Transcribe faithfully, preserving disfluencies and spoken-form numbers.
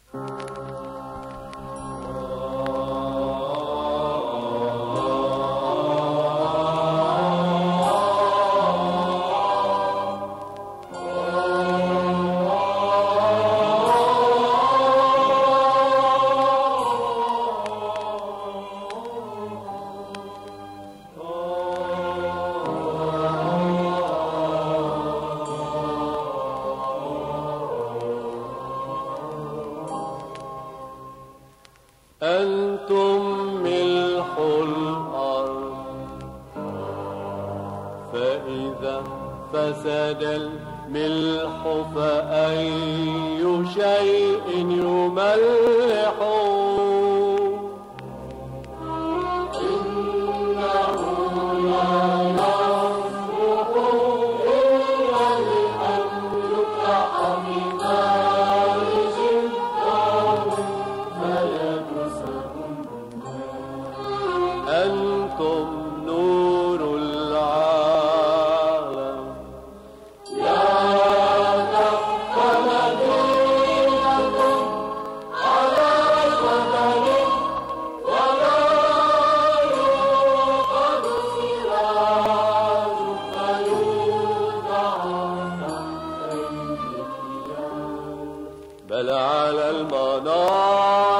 أنتم ملح الأرض، فإذا فسد الملح فأي شيء يملح؟ إنه لا يصلح إلا لأن يقع بماء جدار فيبسه النار. أنتم نور العالم، لا تبقى مدينة على جبل ولا يوقد سراج فيوضع تحت الخيام، بل على المنار